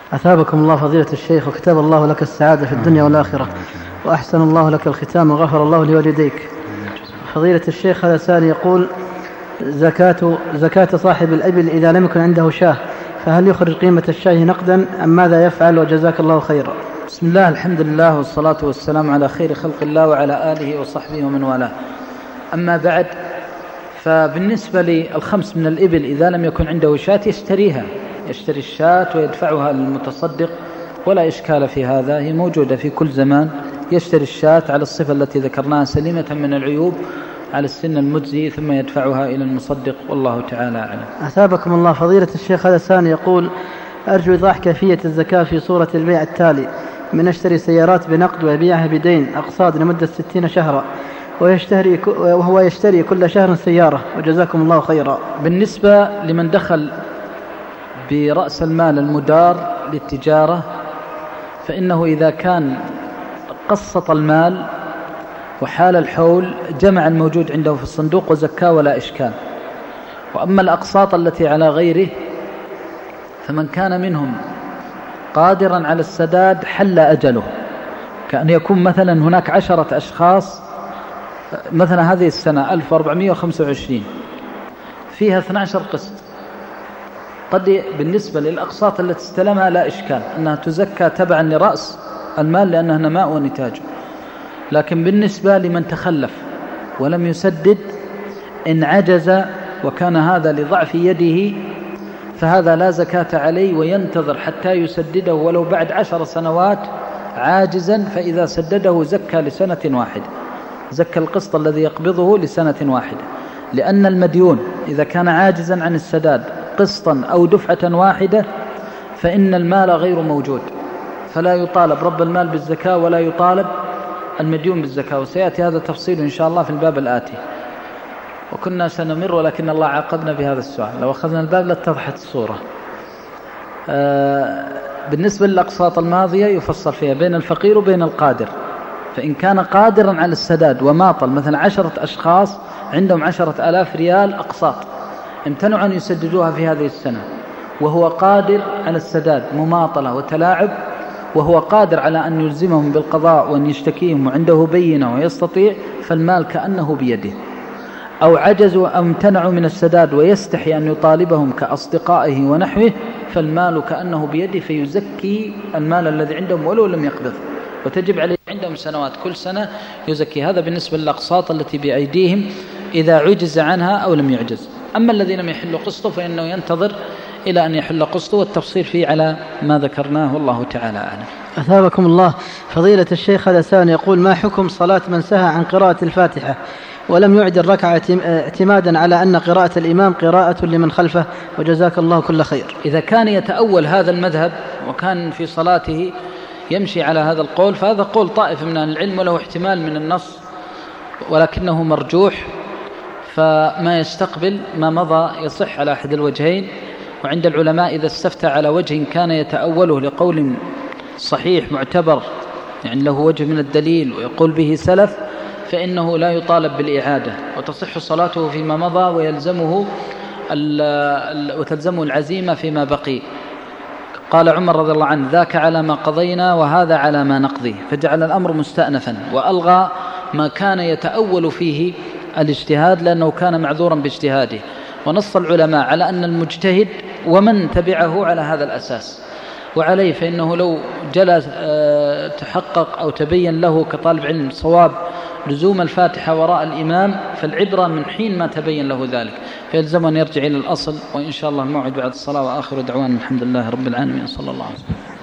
أثابكم الله فضيلة الشيخ، وكتب الله لك السعادة في الدنيا والآخرة، وأحسن الله لك الختام، وغفر الله لوالديك. فضيلة الشيخ، هذا سائل يقول: زكاة صاحب الإبل إذا لم يكن عنده شاه، فهل يخرج قيمة الشاه نقدا أم ماذا يفعل؟ وجزاك الله خيرا. بسم الله، الحمد لله، والصلاة والسلام على خير خلق الله وعلى آله وصحبه ومن والاه. أما بعد، فبالنسبة للخمس من الإبل إذا لم يكن عنده شاة يشتري الشاة ويدفعها للمتصدق، ولا إشكال في هذا، هي موجودة في كل زمان. يشتري الشاة على الصفة التي ذكرناها سليمة من العيوب على السن المجزي، ثم يدفعها إلى المصدق، والله تعالى أعلم. أثابكم الله فضيلة الشيخ، هذا ثاني يقول: أرجو إيضاح كيفية الزكاة في صورة البيع التالي: من اشتري سيارات بنقد ويبيعها بدين أقساط لمدة 60 شهرا، وهو يشتري كل شهر سيارة، وجزاكم الله خيرا. بالنسبة لمن دخل برأس المال المدار للتجارة، فإنه إذا كان قسط المال وحال الحول جمع الموجود عنده في الصندوق وزكاه ولا إشكال. وأما الأقساط التي على غيره، فمن كان منهم قادرا على السداد حل أجله، كأن يكون مثلا هناك 10 أشخاص، مثلا هذه السنة 1425 فيها 12 قسط، قد بالنسبة للأقساط التي استلمها لا إشكال أنها تزكى تبعا لرأس المال لأنها نماء ونتاج. لكن بالنسبة لمن تخلف ولم يسدد، إن عجز وكان هذا لضعف يده، فهذا لا زكاة عليه، وينتظر حتى يسدده ولو بعد 10 سنوات عاجزا، فإذا سدده زكى لسنة واحدة، زكى القسط الذي يقبضه لسنة واحدة، لأن المديون إذا كان عاجزا عن السداد قسطا أو دفعة واحدة فإن المال غير موجود، فلا يطالب رب المال بالزكاة ولا يطالب المديون بالزكاة. وسيأتي هذا تفصيل إن شاء الله في الباب الآتي. وكنا سنمر ولكن الله عاقبنا بهذا السؤال، لو أخذنا الباب لاتضحت الصورة. بالنسبة للأقساط الماضية يفصل فيها بين الفقير وبين القادر. فإن كان قادرا على السداد وماطل، مثلا 10 أشخاص عندهم 10,000 ريال أقساط، امتنعوا أن يسددوها في هذه السنة، وهو قادر على السداد، مماطلة وتلاعب، وهو قادر على أن يلزمهم بالقضاء وأن يشتكيهم وعنده بينة ويستطيع، فالمال كأنه بيده. أو عجزوا أو امتنعوا من السداد ويستحي أن يطالبهم كأصدقائه ونحوه، فالمال كأنه بيده، فيزكي المال الذي عندهم ولو لم يقبض، وتجب عليه عندهم سنوات، كل سنة يزكي. هذا بالنسبة للأقساط التي بأيديهم إذا عجز عنها أو لم يعجز. أما الذي لم يحل قسطه فإنه ينتظر إلى أن يحل قسطه، والتفصيل فيه على ما ذكرناه، والله تعالى أعلم. أثابكم الله فضيلة الشيخ، هذا سائل يقول: ما حكم صلاة من سهى عن قراءة الفاتحة ولم يعد الركعة اعتمادا على أن قراءة الإمام قراءة لمن خلفه، وجزاك الله كل خير؟ إذا كان يتأول هذا المذهب وكان في صلاته يمشي على هذا القول، فهذا قول طائفة من العلم وله احتمال من النص ولكنه مرجوح، فما يستقبل ما مضى يصح على أحد الوجهين. وعند العلماء إذا استفتى على وجه كان يتأوله لقول صحيح معتبر، يعني له وجه من الدليل ويقول به سلف، فإنه لا يطالب بالإعادة، وتصح صلاته فيما مضى، وتلزمه العزيمة فيما بقي. قال عمر رضي الله عنه: ذاك على ما قضينا وهذا على ما نقضي، فجعل الأمر مستأنفا، وألغى ما كان يتأول فيه الاجتهاد لأنه كان معذورا باجتهاده. ونص العلماء على أن المجتهد ومن تبعه على هذا الأساس، وعليه فإنه لو جلس تحقق أو تبين له كطالب علم صواب لزوم الفاتحة وراء الإمام، فالعبرة من حين ما تبين له ذلك، فيلزم أن يرجع إلى الأصل. وإن شاء الله الموعد بعد الصلاة، وآخر دعوانا الحمد لله رب العالمين، صلى الله عليه وسلم.